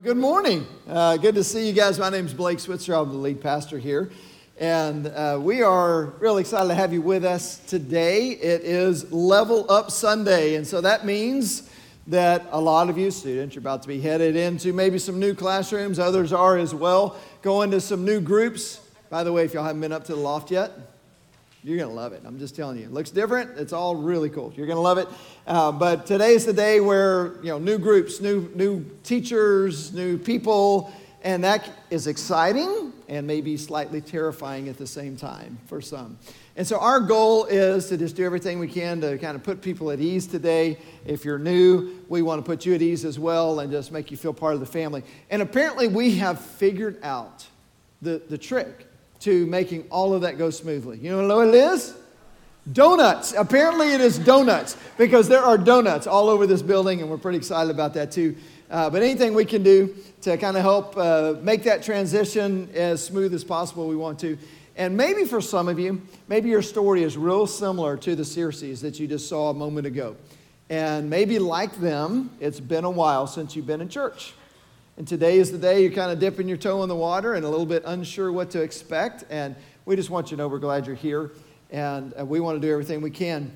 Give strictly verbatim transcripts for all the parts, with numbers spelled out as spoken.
Good morning. Uh, good to see you guys. My name is Blake Switzer. I'm the lead pastor here. And uh, we are really excited to have you with us today. It is Level Up Sunday. And so that means that a lot of you students are about to be headed into maybe some new classrooms. Others are as well. Going to some new groups. By the way, if y'all haven't been up to the loft yet, you're going to love it. I'm just telling you. It looks different. It's all really cool. You're going to love it. Uh, but today's the day where, you know, new groups, new new teachers, new people, and that is exciting and maybe slightly terrifying at the same time for some. And so our goal is to just do everything we can to kind of put people at ease today. If you're new, we want to put you at ease as well and just make you feel part of the family. And apparently we have figured out the, the trick to making all of that go smoothly. You know what it is? Donuts. Apparently it is donuts because there are donuts all over this building, and we're pretty excited about that too. Uh, but anything we can do to kind of help uh, make that transition as smooth as possible, we want to. And maybe for some of you, maybe your story is real similar to the Circes that you just saw a moment ago. And maybe like them, it's been a while since you've been in church. And today is the day you're kind of dipping your toe in the water and a little bit unsure what to expect. And we just want you to know we're glad you're here. And uh, we want to do everything we can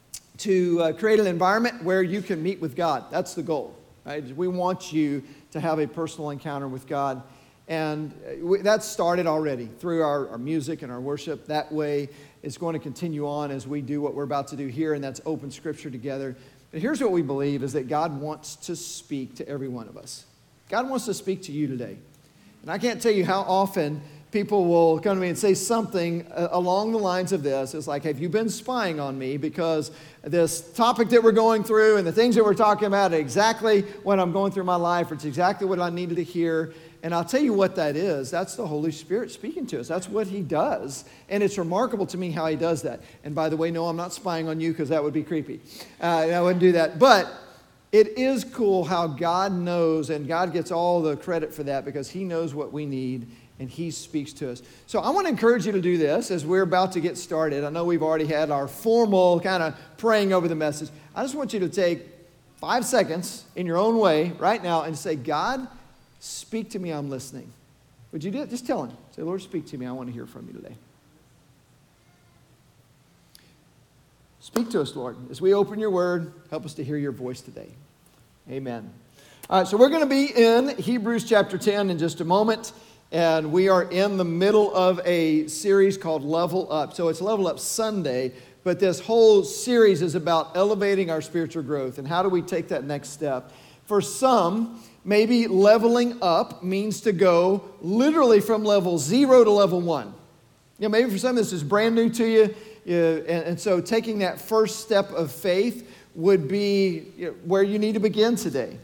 to uh, create an environment where you can meet with God. That's the goal, right? We want you to have a personal encounter with God. And uh, we, that's started already through our, our music and our worship. That way it's going to continue on as we do what we're about to do here, and that's open Scripture together. But here's what we believe is that God wants to speak to every one of us. God wants to speak to you today. And I can't tell you how often people will come to me and say something uh, along the lines of this. It's like, have you been spying on me? Because this topic that we're going through and the things that we're talking about are exactly what I'm going through my life, or it's exactly what I needed to hear. And I'll tell you what that is. That's the Holy Spirit speaking to us. That's what He does. And it's remarkable to me how He does that. And by the way, no, I'm not spying on you because that would be creepy. Uh, I wouldn't do that. But it is cool how God knows, and God gets all the credit for that because He knows what we need and He speaks to us. So I want to encourage you to do this as we're about to get started. I know we've already had our formal kind of praying over the message. I just want you to take five seconds in your own way right now and say, God, speak to me, I'm listening. Would you do it? Just tell Him. Say, Lord, speak to me. I want to hear from you today. Speak to us, Lord. As we open your word, help us to hear your voice today. Amen. All right, so we're going to be in Hebrews chapter ten in just a moment. And we are in the middle of a series called Level Up. So it's Level Up Sunday, but this whole series is about elevating our spiritual growth. And how do we take that next step? For some, maybe leveling up means to go literally from level zero to level one. You know, maybe for some this is brand new to you. you and, and so taking that first step of faith would be, you know, where you need to begin today.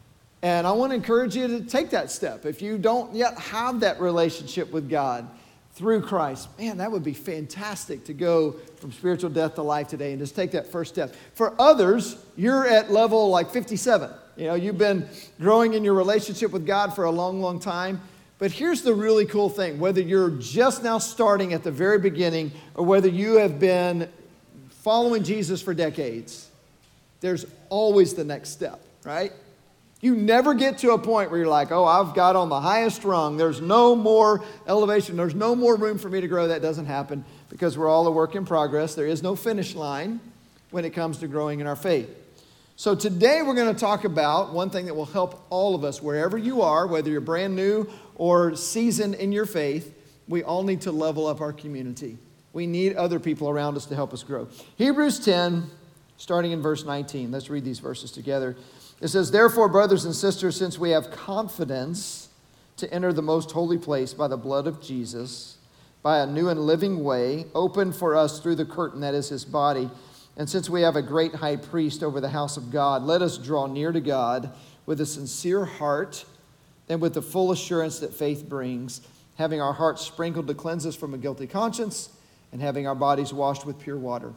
And I want to encourage you to take that step. If you don't yet have that relationship with God through Christ, man, that would be fantastic to go from spiritual death to life today and just take that first step. For others, you're at level like fifty-seven. You know, you've been growing in your relationship with God for a long, long time. But here's the really cool thing. Whether you're just now starting at the very beginning or whether you have been following Jesus for decades, there's always the next step, right? You never get to a point where you're like, oh, I've got on the highest rung. There's no more elevation. There's no more room for me to grow. That doesn't happen because we're all a work in progress. There is no finish line when it comes to growing in our faith. So today we're going to talk about one thing that will help all of us, wherever you are, whether you're brand new or seasoned in your faith. We all need to level up our community. We need other people around us to help us grow. Hebrews ten, starting in verse nineteen. Let's read these verses together. It says, therefore, brothers and sisters, since we have confidence to enter the most holy place by the blood of Jesus, by a new and living way, opened for us through the curtain that is His body, and since we have a great high priest over the house of God, let us draw near to God with a sincere heart and with the full assurance that faith brings, having our hearts sprinkled to cleanse us from a guilty conscience and having our bodies washed with pure water.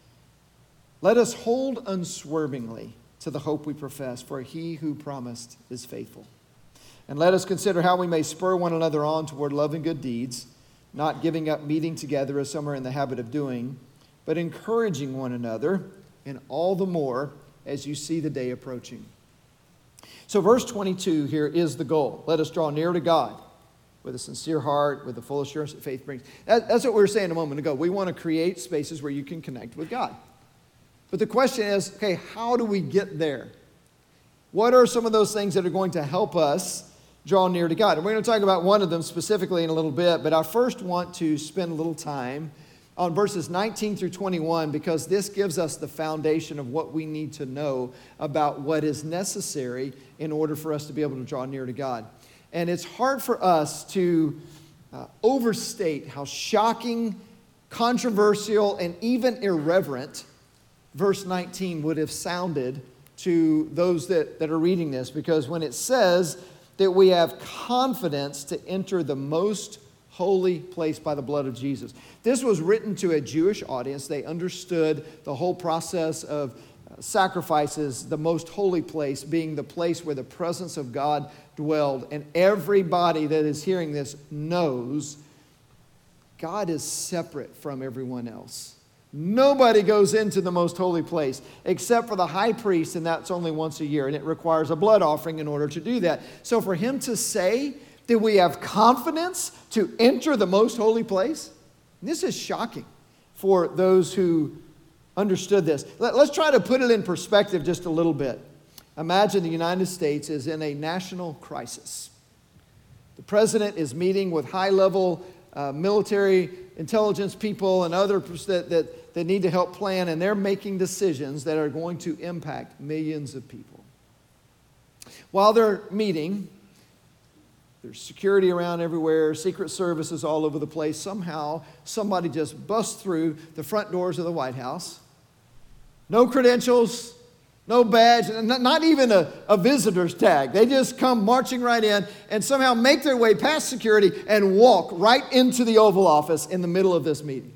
Let us hold unswervingly to the hope we profess, for He who promised is faithful. And let us consider how we may spur one another on toward love and good deeds, not giving up meeting together as some are in the habit of doing, but encouraging one another, and all the more as you see the day approaching. So verse twenty-two here is the goal. Let us draw near to God with a sincere heart, with the full assurance that faith brings. That, that's what we were saying a moment ago. We want to create spaces where you can connect with God. But the question is, okay, how do we get there? What are some of those things that are going to help us draw near to God? And we're going to talk about one of them specifically in a little bit, but I first want to spend a little time on verses nineteen through twenty-one, because this gives us the foundation of what we need to know about what is necessary in order for us to be able to draw near to God. And it's hard for us to uh, overstate how shocking, controversial, and even irreverent verse nineteen would have sounded to those that, that are reading this, because when it says that we have confidence to enter the most holy place by the blood of Jesus. This was written to a Jewish audience. They understood the whole process of sacrifices, the most holy place being the place where the presence of God dwelled. And everybody that is hearing this knows God is separate from everyone else. Nobody goes into the most holy place except for the high priest, and that's only once a year, and it requires a blood offering in order to do that. So for him to say that we have confidence to enter the most holy place, this is shocking for those who understood this. Let, let's try to put it in perspective just a little bit. Imagine the United States is in a national crisis. The president is meeting with high-level uh, military intelligence people and others that, that, that need to help plan, and they're making decisions that are going to impact millions of people. While they're meeting, there's security around everywhere, secret services all over the place. Somehow, somebody just busts through the front doors of the White House. No credentials, no badge, not even a, a visitor's tag. They just come marching right in and somehow make their way past security and walk right into the Oval Office in the middle of this meeting.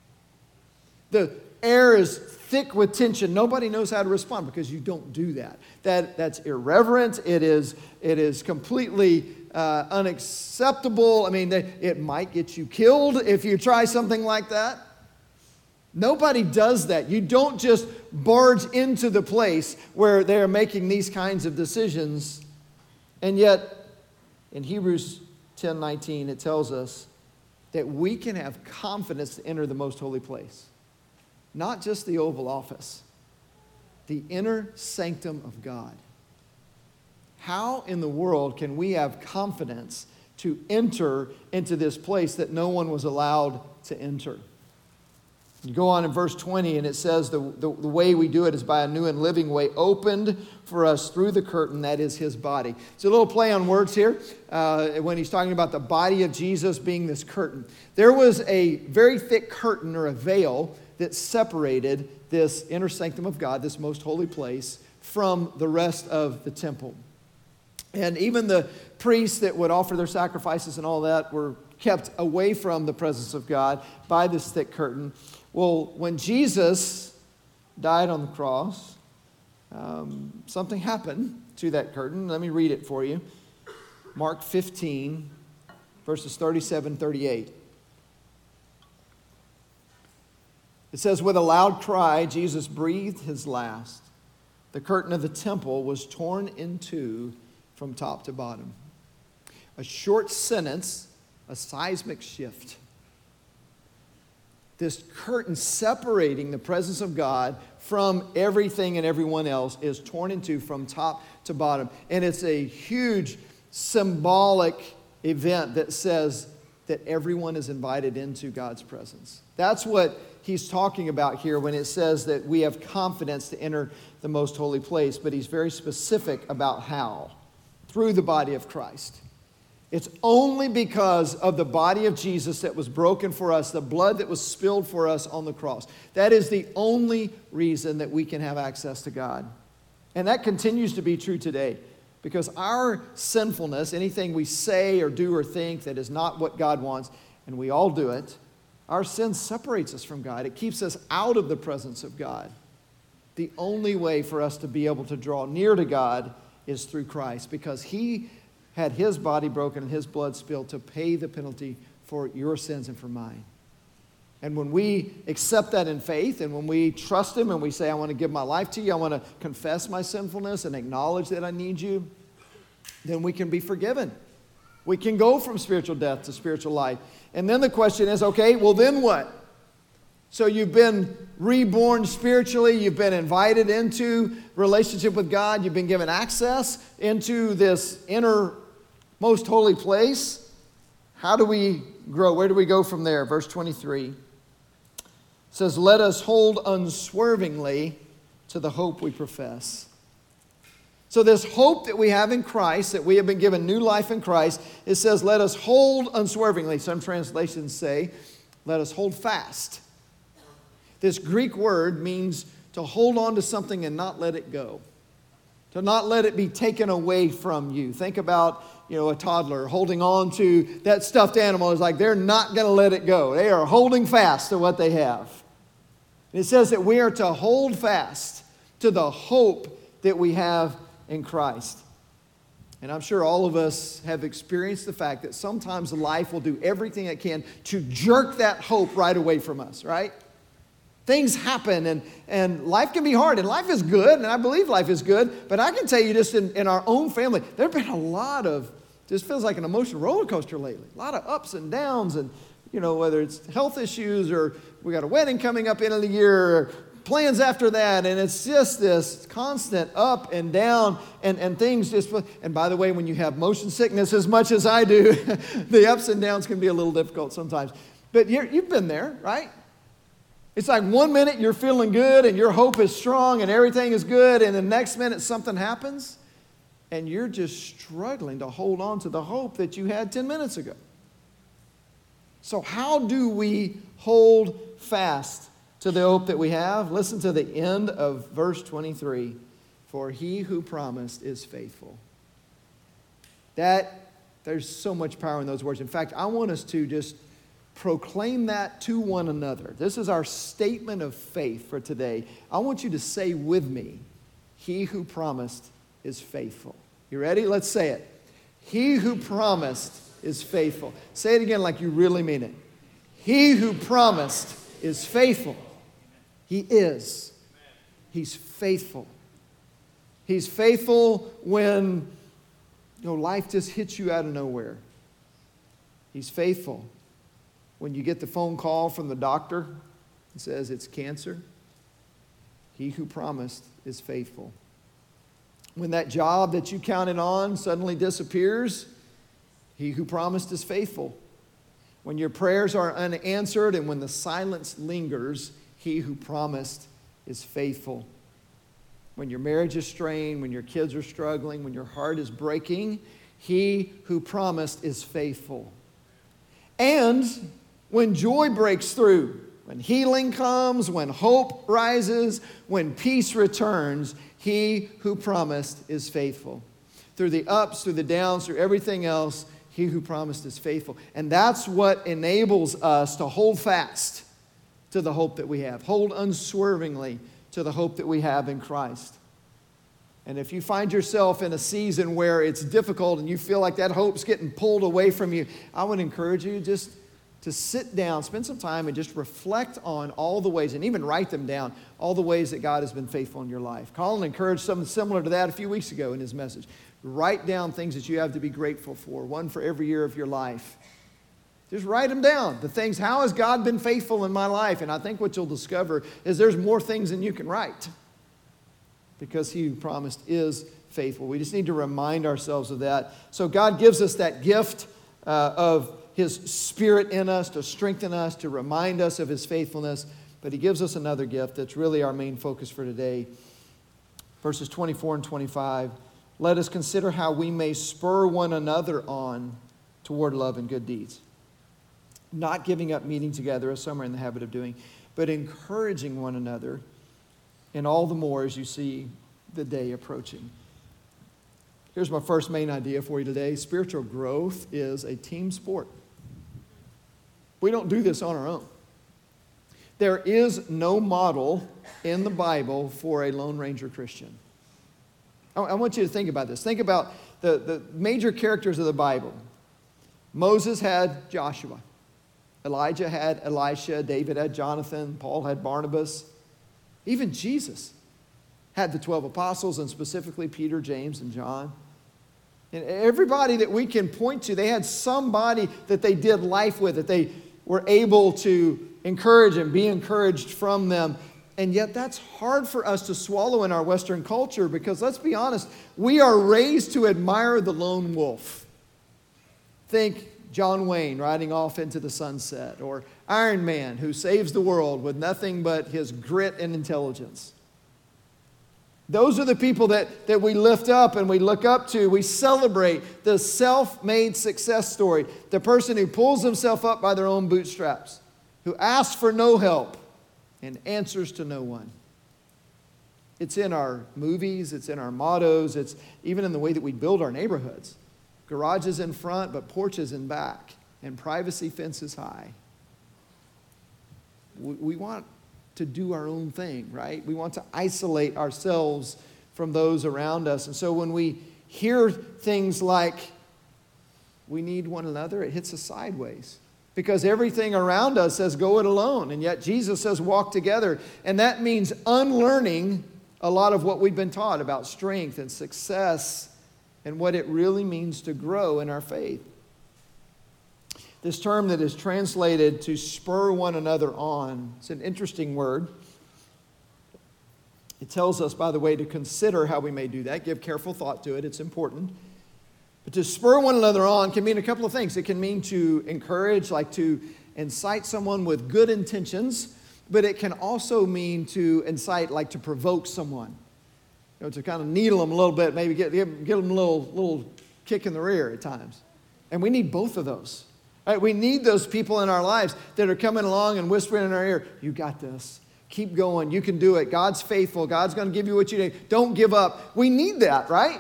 The air is thick with tension. Nobody knows how to respond because you don't do that. That that's irreverent. It is, it is completely uh, unacceptable. I mean, it might get you killed if you try something like that. Nobody does that. You don't just barge into the place where they're making these kinds of decisions. And yet, in Hebrews ten nineteen, it tells us that we can have confidence to enter the most holy place. Not just the Oval Office, the inner sanctum of God. How in the world can we have confidence to enter into this place that no one was allowed to enter? You go on in verse twenty, and it says the, the, the way we do it is by a new and living way opened for us through the curtain that is his body. It's a little play on words here uh, when he's talking about the body of Jesus being this curtain. There was a very thick curtain or a veil that separated this inner sanctum of God, this most holy place, from the rest of the temple. And even the priests that would offer their sacrifices and all that were kept away from the presence of God by this thick curtain. Well, when Jesus died on the cross, um, something happened to that curtain. Let me read it for you. Mark fifteen, verses thirty-seven, thirty-eight. It says, with a loud cry, Jesus breathed his last. The curtain of the temple was torn in two from top to bottom. A short sentence, a seismic shift. This curtain separating the presence of God from everything and everyone else is torn in two from top to bottom. And it's a huge symbolic event that says that everyone is invited into God's presence. That's what he's talking about here when it says that we have confidence to enter the most holy place, but he's very specific about how. Through the body of Christ. It's only because of the body of Jesus that was broken for us, the blood that was spilled for us on the cross. That is the only reason that we can have access to God. And that continues to be true today. Because our sinfulness, anything we say or do or think that is not what God wants, and we all do it, our sin separates us from God. It keeps us out of the presence of God. The only way for us to be able to draw near to God is through Christ, because he had his body broken and his blood spilled to pay the penalty for your sins and for mine. And when we accept that in faith, and when we trust Him and we say, I want to give my life to you, I want to confess my sinfulness and acknowledge that I need you, then we can be forgiven. We can go from spiritual death to spiritual life. And then the question is, okay, well then what? So you've been reborn spiritually, you've been invited into relationship with God, you've been given access into this inner most holy place. How do we grow? Where do we go from there? Verse twenty-three says, let us hold unswervingly to the hope we profess. So this hope that we have in Christ, that we have been given new life in Christ, it says, let us hold unswervingly. Some translations say, let us hold fast. This Greek word means to hold on to something and not let it go. To not let it be taken away from you. Think about, you know, a toddler holding on to that stuffed animal. It's like they're not going to let it go. They are holding fast to what they have. It says that we are to hold fast to the hope that we have in Christ. And I'm sure all of us have experienced the fact that sometimes life will do everything it can to jerk that hope right away from us, right? Things happen, and, and life can be hard, and life is good, and I believe life is good, but I can tell you just in, in our own family, there have been a lot of, just feels like an emotional roller coaster lately. A lot of ups and downs, and you know, whether it's health issues, or we got a wedding coming up in the year, or plans after that, and it's just this constant up and down, and, and things just, and by the way, when you have motion sickness as much as I do, the ups and downs can be a little difficult sometimes. But you're, you've been there, right? It's like one minute you're feeling good and your hope is strong and everything is good, and the next minute something happens and you're just struggling to hold on to the hope that you had ten minutes ago. So how do we hold fast to the hope that we have? Listen to the end of verse twenty-three. For he who promised is faithful. That, there's so much power in those words. In fact, I want us to just proclaim that to one another. This is our statement of faith for today. I want you to say with me, he who promised is faithful. You ready? Let's say it. He who promised is faithful. Say it again like you really mean it. He who promised is faithful. He is. He's faithful. He's faithful when, you know, life just hits you out of nowhere. He's faithful when you get the phone call from the doctor and says it's cancer. He who promised is faithful. When that job that you counted on suddenly disappears, he who promised is faithful. When your prayers are unanswered and when the silence lingers, he who promised is faithful. When your marriage is strained, when your kids are struggling, when your heart is breaking, he who promised is faithful. And when joy breaks through, when healing comes, when hope rises, when peace returns, he who promised is faithful. Through the ups, through the downs, through everything else, he who promised is faithful. And that's what enables us to hold fast to the hope that we have. Hold unswervingly to the hope that we have in Christ. And if you find yourself in a season where it's difficult and you feel like that hope's getting pulled away from you, I would encourage you just to sit down, spend some time and just reflect on all the ways, and even write them down, all the ways that God has been faithful in your life. Colin encouraged something similar to that a few weeks ago in his message. Write down things that you have to be grateful for, one for every year of your life. Just write them down. The things, how has God been faithful in my life? And I think what you'll discover is there's more things than you can write, because he who promised is faithful. We just need to remind ourselves of that. So God gives us that gift uh, of his Spirit in us to strengthen us, to remind us of his faithfulness. But he gives us another gift that's really our main focus for today. Verses twenty-four and twenty-five. Let us consider how we may spur one another on toward love and good deeds. Not giving up meeting together, as some are in the habit of doing, but encouraging one another, and all the more as you see the day approaching. Here's my first main idea for you today. Spiritual growth is a team sport. We don't do this on our own. There is no model in the Bible for a Lone Ranger Christian. I, I want you to think about this. Think about the, the major characters of the Bible. Moses had Joshua. Elijah had Elisha, David had Jonathan, Paul had Barnabas. Even Jesus had the twelve apostles, and specifically Peter, James, and John. And everybody that we can point to, they had somebody that they did life with, that they were able to encourage and be encouraged from them. And yet that's hard for us to swallow in our Western culture because, let's be honest, we are raised to admire the lone wolf. Think John Wayne riding off into the sunset, or Iron Man who saves the world with nothing but his grit and intelligence. Those are the people that, that we lift up and we look up to. We celebrate the self-made success story. The person who pulls himself up by their own bootstraps, who asks for no help and answers to no one. It's in our movies, it's in our mottos, it's even in the way that we build our neighborhoods. Garages in front, but porches in back, and privacy fences high. We, we want to do our own thing, right? We want to isolate ourselves from those around us. And so when we hear things like, we need one another, it hits us sideways. Because everything around us says, go it alone. And yet Jesus says, walk together. And that means unlearning a lot of what we've been taught about strength and success and what it really means to grow in our faith. This term that is translated to spur one another on, it's an interesting word. It tells us, by the way, to consider how we may do that. Give careful thought to it. It's important. But to spur one another on can mean a couple of things. It can mean to encourage, like to incite someone with good intentions. But it can also mean to incite, like to provoke someone. You know, to kind of needle them a little bit, maybe get, get them a little, little kick in the rear at times. And we need both of those. Right? We need those people in our lives that are coming along and whispering in our ear, you got this. Keep going. You can do it. God's faithful. God's going to give you what you need. Don't give up. We need that, right?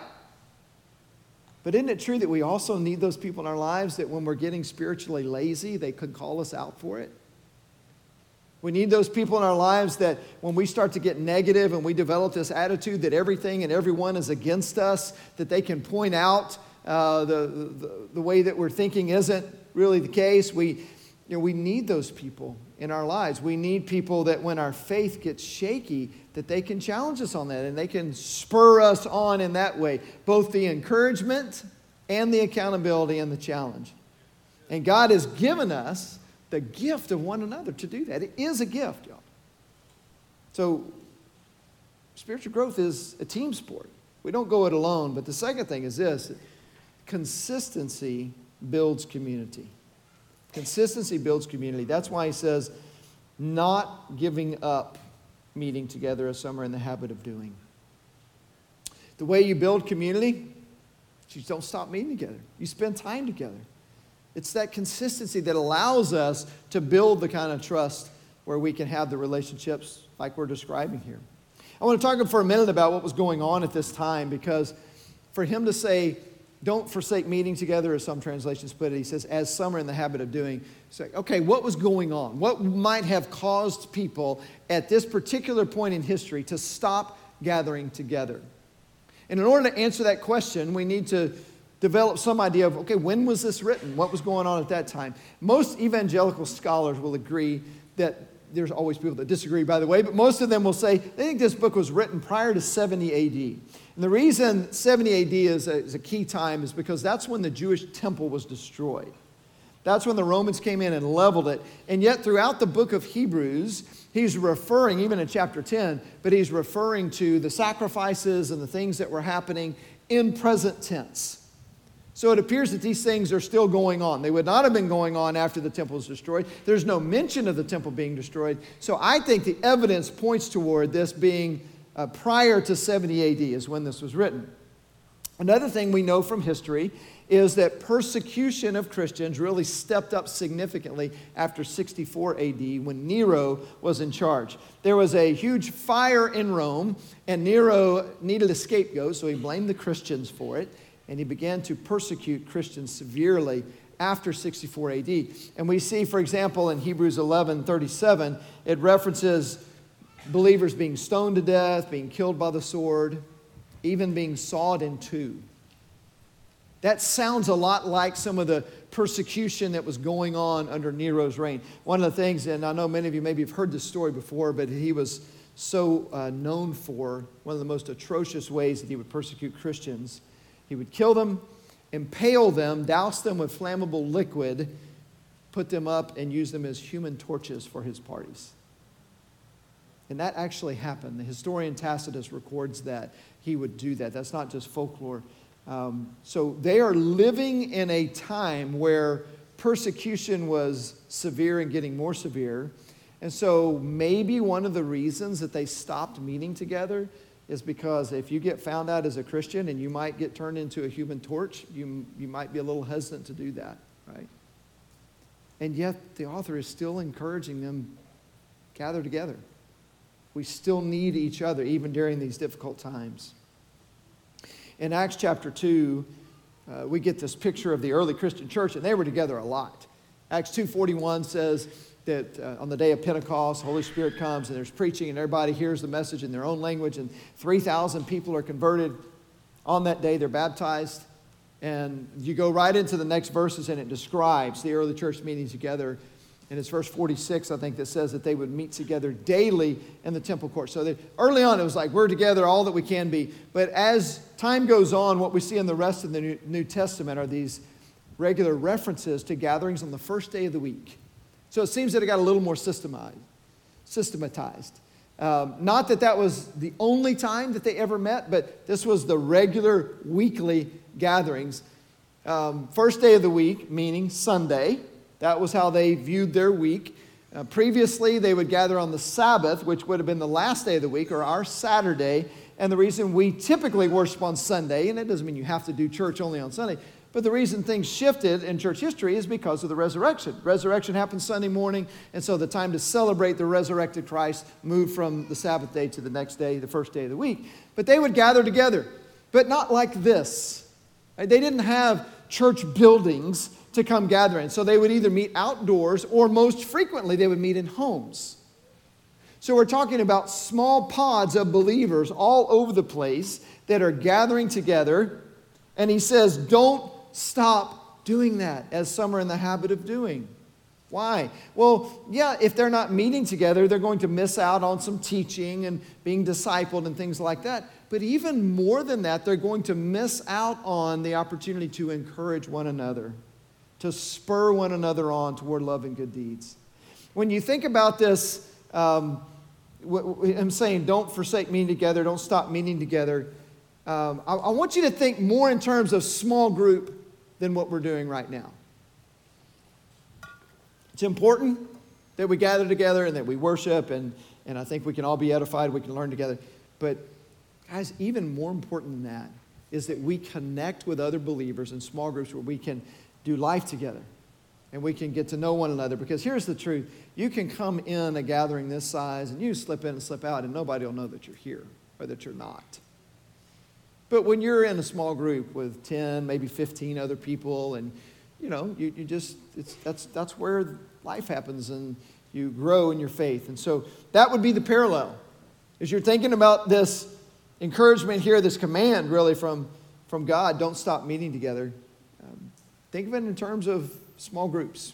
But isn't it true that we also need those people in our lives that when we're getting spiritually lazy, they could call us out for it? We need those people in our lives that when we start to get negative and we develop this attitude that everything and everyone is against us, that they can point out uh, the, the, the way that we're thinking isn't really the case. We, you know, we need those people in our lives. We need people that when our faith gets shaky, that they can challenge us on that and they can spur us on in that way. Both the encouragement and the accountability and the challenge. And God has given us the gift of one another to do that. It is a gift, y'all. So, spiritual growth is a team sport. We don't go it alone. But the second thing is this. Consistency builds community. Consistency builds community. That's why he says, not giving up meeting together as some are in the habit of doing. The way you build community, you don't stop meeting together. You spend time together. It's that consistency that allows us to build the kind of trust where we can have the relationships like we're describing here. I want to talk for a minute about what was going on at this time, because for him to say, don't forsake meeting together, as some translations put it, he says, as some are in the habit of doing. So, okay, what was going on? What might have caused people at this particular point in history to stop gathering together? And in order to answer that question, we need to develop some idea of, okay, when was this written? What was going on at that time? Most evangelical scholars will agree that, there's always people that disagree, by the way, but most of them will say they think this book was written prior to seventy A D. And the reason seventy A D is a, is a key time is because that's when the Jewish temple was destroyed. That's when the Romans came in and leveled it. And yet throughout the book of Hebrews, he's referring, even in chapter ten, but he's referring to the sacrifices and the things that were happening in present tense. So it appears that these things are still going on. They would not have been going on after the temple was destroyed. There's no mention of the temple being destroyed. So I think the evidence points toward this being uh, prior to seventy A D is when this was written. Another thing we know from history is that persecution of Christians really stepped up significantly after sixty-four A D when Nero was in charge. There was a huge fire in Rome, and Nero needed a scapegoat, so he blamed the Christians for it. And he began to persecute Christians severely after sixty-four A D. And we see, for example, in Hebrews eleven thirty-seven, it references believers being stoned to death, being killed by the sword, even being sawed in two. That sounds a lot like some of the persecution that was going on under Nero's reign. One of the things, and I know many of you maybe have heard this story before, but he was so uh, known for one of the most atrocious ways that he would persecute Christians. He would kill them, impale them, douse them with flammable liquid, put them up, and use them as human torches for his parties. And that actually happened. The historian Tacitus records that he would do that. That's not just folklore. Um, so they are living in a time where persecution was severe and getting more severe. And so maybe one of the reasons that they stopped meeting together is because if you get found out as a Christian and you might get turned into a human torch, you, you might be a little hesitant to do that, right? And yet the author is still encouraging them, gather together. We still need each other even during these difficult times. In Acts chapter two, uh, we get this picture of the early Christian church, and they were together a lot. Acts two forty-one says that uh, on the day of Pentecost, Holy Spirit comes, and there's preaching, and everybody hears the message in their own language, and three thousand people are converted. On that day, they're baptized. And you go right into the next verses, and it describes the early church meeting together. And it's verse forty-six, I think, that says that they would meet together daily in the temple court. So that early on, it was like, we're together all that we can be. But as time goes on, what we see in the rest of the New, New Testament are these regular references to gatherings on the first day of the week. So it seems that it got a little more systematized. systematized. Um, not that that was the only time that they ever met, but this was the regular weekly gatherings. Um, first day of the week, meaning Sunday. That was how they viewed their week. Uh, previously, they would gather on the Sabbath, which would have been the last day of the week, or our Saturday. And the reason we typically worship on Sunday, and it doesn't mean you have to do church only on Sunday, but the reason things shifted in church history is because of the resurrection. Resurrection happened Sunday morning, and so the time to celebrate the resurrected Christ moved from the Sabbath day to the next day, the first day of the week. But they would gather together, but not like this. Right? They didn't have church buildings to come gather in. So they would either meet outdoors, or most frequently they would meet in homes. So we're talking about small pods of believers all over the place that are gathering together. And he says, don't stop doing that, as some are in the habit of doing. Why? Well, yeah, if they're not meeting together, they're going to miss out on some teaching and being discipled and things like that. But even more than that, they're going to miss out on the opportunity to encourage one another, to spur one another on toward love and good deeds. When you think about this, um, I'm saying don't forsake meeting together, don't stop meeting together. Um, I, I want you to think more in terms of small group than what we're doing right now. It's important that we gather together and that we worship, and, and I think we can all be edified, we can learn together. But guys, even more important than that is that we connect with other believers in small groups where we can do life together and we can get to know one another. Because here's the truth. You can come in a gathering this size and you slip in and slip out and nobody will know that you're here or that you're not. But when you're in a small group with ten, maybe fifteen other people, and you know, you, you just, it's, that's, that's where life happens and you grow in your faith. And so that would be the parallel. As you're thinking about this encouragement here, this command really from, from God, don't stop meeting together. Um, think of it in terms of small groups.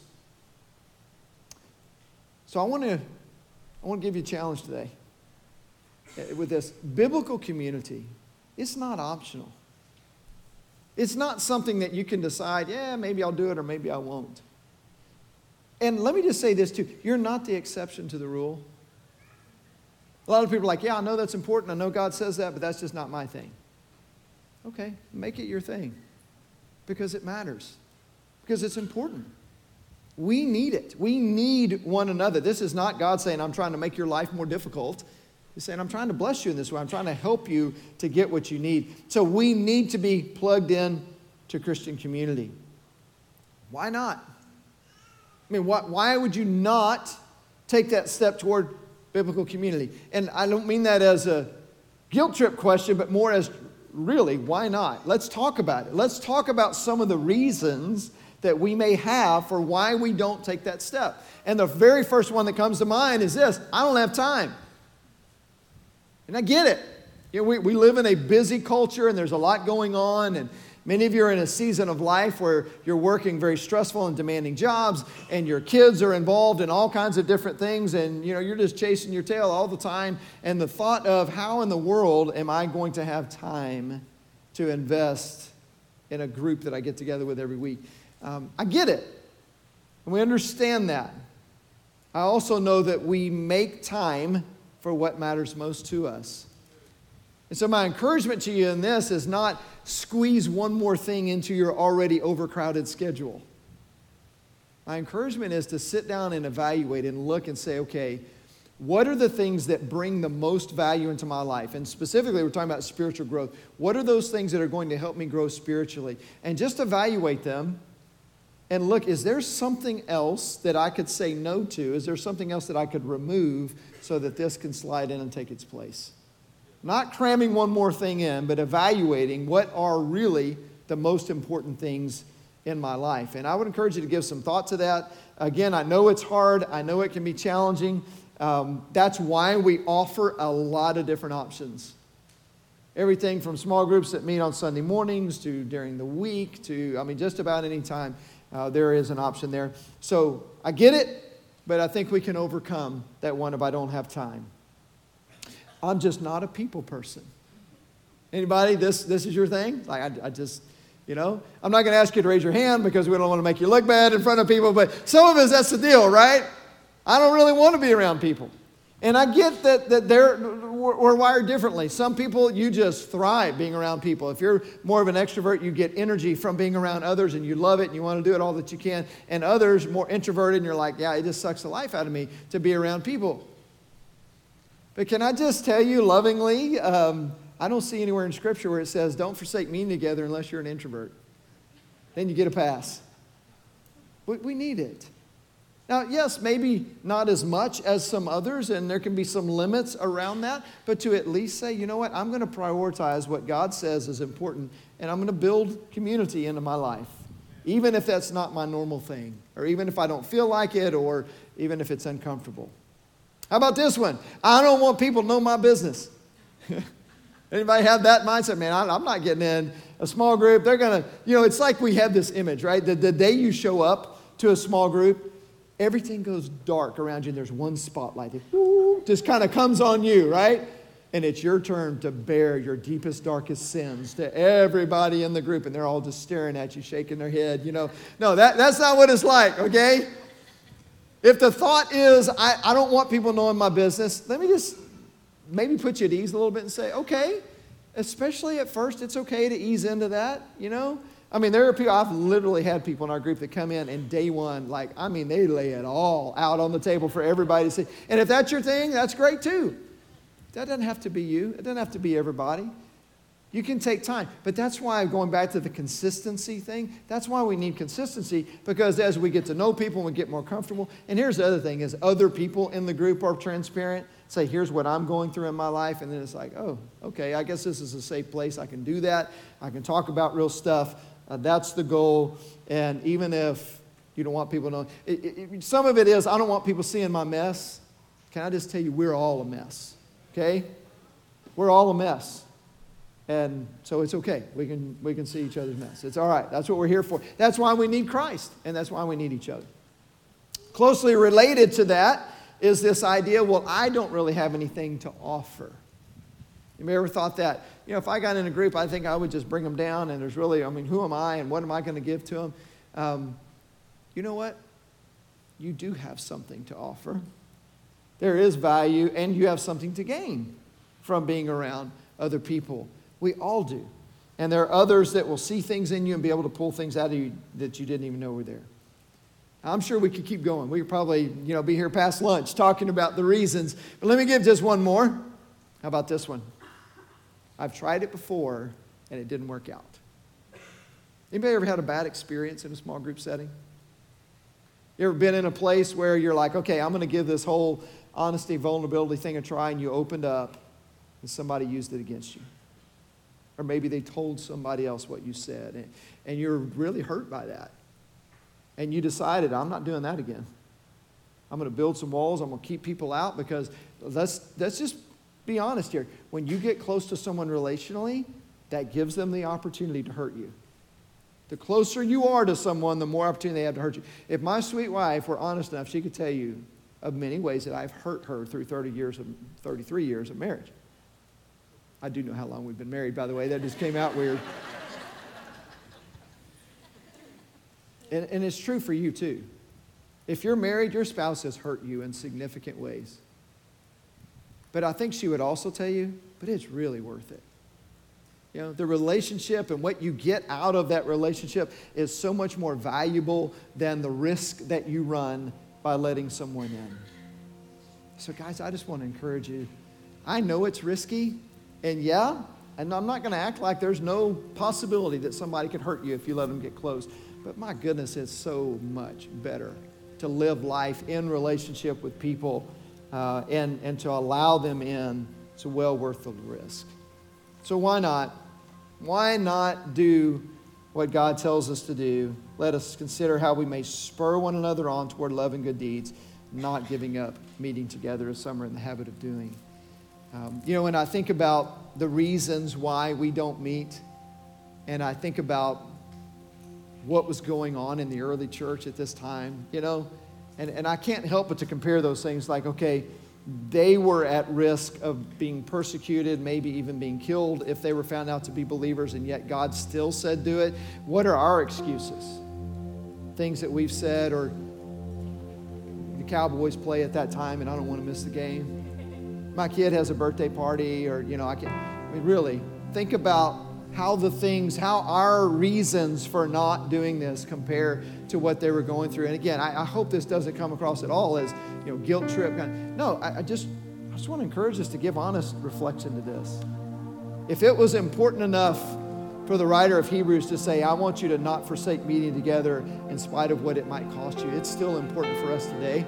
So I want to I want to give you a challenge today with this. Biblical community, it's not optional. It's not something that you can decide, yeah, maybe I'll do it or maybe I won't. And let me just say this too. You're not the exception to the rule. A lot of people are like, yeah, I know that's important. I know God says that, but that's just not my thing. Okay, make it your thing because it matters, because it's important. We need it. We need one another. This is not God saying, I'm trying to make your life more difficult. He's saying, I'm trying to bless you in this way. I'm trying to help you to get what you need. So we need to be plugged in to Christian community. Why not? I mean, why, why would you not take that step toward biblical community? And I don't mean that as a guilt trip question, but more as really, why not? Let's talk about it. Let's talk about some of the reasons that we may have for why we don't take that step. And the very first one that comes to mind is this: I don't have time. And I get it. You know, we, we live in a busy culture and there's a lot going on, and Many of you are in a season of life where you're working very stressful and demanding jobs, and your kids are involved in all kinds of different things, and you know, you're just chasing your tail all the time. And the thought of how in the world am I going to have time to invest in a group that I get together with every week? Um, I get it, and we understand that. I also know that we make time for what matters most to us. And so my encouragement to you in this is not squeeze one more thing into your already overcrowded schedule. My encouragement is to sit down and evaluate and look and say, okay, what are the things that bring the most value into my life? And specifically, we're talking about spiritual growth. What are those things that are going to help me grow spiritually? And just evaluate them and look, is there something else that I could say no to? Is there something else that I could remove so that this can slide in and take its place? Not cramming one more thing in, but evaluating what are really the most important things in my life. And I would encourage you to give some thought to that. Again, I know it's hard. I know it can be challenging. Um, that's why we offer a lot of different options. Everything from small groups that meet on Sunday mornings to during the week to, I mean, just about any time uh, there is an option there. So I get it, but I think we can overcome that one if I don't have time. I'm just not a people person. Anybody, this this is your thing? Like I, I just, you know, I'm not going to ask you to raise your hand because we don't want to make you look bad in front of people, but some of us, that's the deal, right? I don't really want to be around people. And I get that, that they're, we're, we're wired differently. Some people, you just thrive being around people. If you're more of an extrovert, you get energy from being around others and you love it and you want to do it all that you can. And others, more introverted, and you're like, yeah, it just sucks the life out of me to be around people. But can I just tell you lovingly, um, I don't see anywhere in Scripture where it says, don't forsake meeting together unless you're an introvert. Then you get a pass. We, we need it. Now, yes, maybe not as much as some others, and there can be some limits around that, but to at least say, you know what, I'm going to prioritize what God says is important, and I'm going to build community into my life, even if that's not my normal thing, or even if I don't feel like it, or even if it's uncomfortable. How about this one? I don't want people to know my business. Anybody have that mindset? Man, I'm not getting in a small group. They're going to, you know, it's like we have this image, right? The, the day you show up to a small group, everything goes dark around you, and there's one spotlight that whoo, just kind of comes on you, right? And it's your turn to bear your deepest, darkest sins to everybody in the group, and they're all just staring at you, shaking their head, you know. No, that, that's not what it's like, okay? If the thought is, I, I don't want people knowing my business, let me just maybe put you at ease a little bit and say, okay, especially at first, it's okay to ease into that, you know? I mean, there are people, I've literally had people in our group that come in and day one, like, I mean, they lay it all out on the table for everybody to see. And if that's your thing, that's great too. That doesn't have to be you. It doesn't have to be everybody. You can take time. But that's why, going back to the consistency thing, that's why we need consistency, because as we get to know people, we get more comfortable. And here's the other thing is other people in the group are transparent. Say, here's what I'm going through in my life. And then it's like, oh, okay, I guess this is a safe place. I can do that. I can talk about real stuff. Uh, that's the goal. And even if you don't want people to know, it, it, it, some of it is, I don't want people seeing my mess. Can I just tell you, we're all a mess, okay? We're all a mess. And so it's okay. We can, we can see each other's mess. It's all right. That's what we're here for. That's why we need Christ, and that's why we need each other. Closely related to that is this idea, well, I don't really have anything to offer. You ever thought that? You know, if I got in a group, I think I would just bring them down, and there's really, I mean, who am I, and what am I going to give to them? Um, you know what? You do have something to offer. There is value, and you have something to gain from being around other people. We all do. And there are others that will see things in you and be able to pull things out of you that you didn't even know were there. I'm sure we could keep going. We could probably, you know, be here past lunch talking about the reasons. But let me give just one more. How about this one? I've tried it before, and it didn't work out. Anybody ever had a bad experience in a small group setting? You ever been in a place where you're like, okay, I'm going to give this whole honesty, vulnerability thing a try, and you opened up, and somebody used it against you? Or maybe they told somebody else what you said, and, and you're really hurt by that. And you decided, I'm not doing that again. I'm going to build some walls. I'm going to keep people out, because let's, let's just be honest here. When you get close to someone relationally, that gives them the opportunity to hurt you. The closer you are to someone, the more opportunity they have to hurt you. If my sweet wife were honest enough, she could tell you of many ways that I've hurt her through thirty years of, thirty-three years of marriage. I do know how long we've been married, by the way. That just came out weird. And, and it's true for you too. If you're married, your spouse has hurt you in significant ways. But I think she would also tell you, but it's really worth it. You know, the relationship and what you get out of that relationship is so much more valuable than the risk that you run by letting someone in. So guys, I just want to encourage you. I know it's risky, and yeah, and I'm not going to act like there's no possibility that somebody could hurt you if you let them get close. But my goodness, it's so much better to live life in relationship with people uh, and, and to allow them in. It's well worth the risk. So why not? Why not do what God tells us to do? Let us consider how we may spur one another on toward love and good deeds, not giving up meeting together as some are in the habit of doing. Um, you know, when I think about the reasons why we don't meet, and I think about what was going on in the early church at this time, you know, and, and I can't help but to compare those things like, okay, they were at risk of being persecuted, maybe even being killed if they were found out to be believers, and yet God still said do it. What are our excuses? Things that we've said, or the Cowboys play at that time and I don't want to miss the game. My kid has a birthday party, or, you know, I can, I mean, really, think about how the things, how our reasons for not doing this compare to what they were going through. And again, I, I hope this doesn't come across at all as, you know, guilt trip. No, I, I just, I just want to encourage us to give honest reflection to this. If it was important enough for the writer of Hebrews to say, I want you to not forsake meeting together in spite of what it might cost you, it's still important for us today.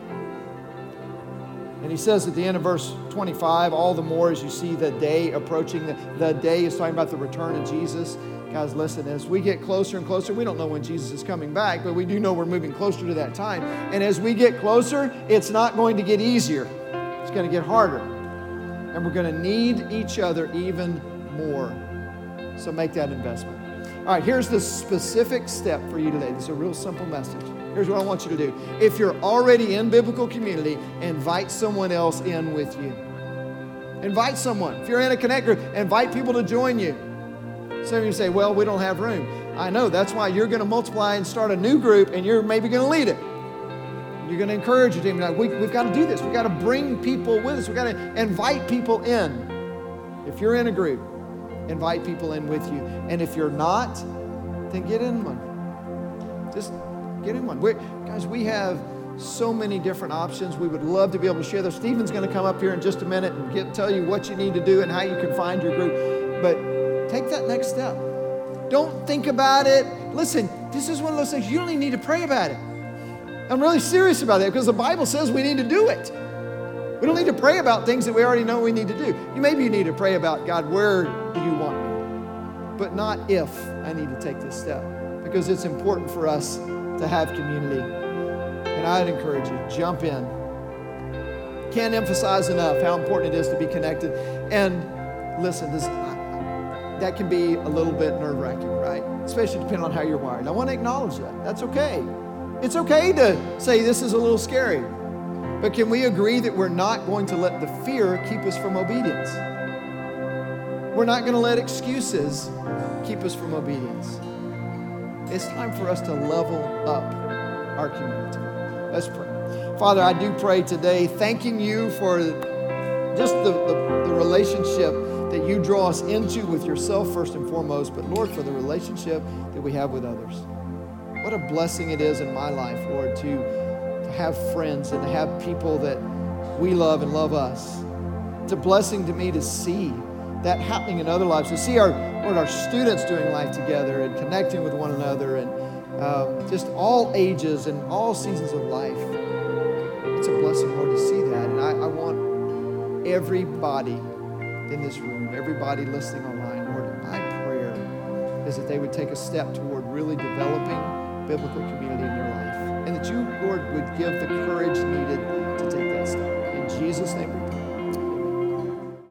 And he says at the end of verse twenty-five, all the more as you see the day approaching. The, the day is talking about the return of Jesus. Guys, listen, as we get closer and closer, we don't know when Jesus is coming back, but we do know we're moving closer to that time. And as we get closer, it's not going to get easier. It's going to get harder. And we're going to need each other even more. So make that investment. All right, here's the specific step for you today. This is a real simple message. Here's what I want you to do. If you're already in biblical community, invite someone else in with you. Invite someone. If you're in a connect group, invite people to join you. Some of you say, well, we don't have room. I know. That's why you're going to multiply and start a new group, and you're maybe going to lead it. You're going to encourage your team. Like, we, we've got to do this. We've got to bring people with us. We've got to invite people in. If you're in a group, invite people in with you. And if you're not, then get in one. Just get in one. We're, guys, we have so many different options. We would love to be able to share those. Stephen's going to come up here in just a minute and get, tell you what you need to do and how you can find your group. But take that next step. Don't think about it. Listen, this is one of those things you don't even need to pray about it. I'm really serious about that because the Bible says we need to do it. We don't need to pray about things that we already know we need to do. You maybe you need to pray about, God, where do you want me? But not if I need to take this step, because it's important for us to have community. And I'd encourage you, jump in. Can't emphasize enough how important it is to be connected. And listen, this, that can be a little bit nerve-wracking, right? Especially depending on how you're wired. I want to acknowledge that. That's okay. It's okay to say this is a little scary. But can we agree that we're not going to let the fear keep us from obedience? We're not going to let excuses keep us from obedience. It's time for us to level up our community. Let's pray. Father, I do pray today, thanking you for just the, the, the relationship that you draw us into with yourself first and foremost, but Lord, for the relationship that we have with others. What a blessing it is in my life, Lord, to, to have friends and to have people that we love and love us. It's a blessing to me to see that happening in other lives, to see our, Lord, our students doing life together and connecting with one another, and um, just all ages and all seasons of life. It's a blessing, Lord, to see that. And I, I want everybody in this room, everybody listening online, Lord, my prayer is that they would take a step toward really developing biblical community in their life. And that you, Lord, would give the courage needed to take that step. In Jesus' name we pray.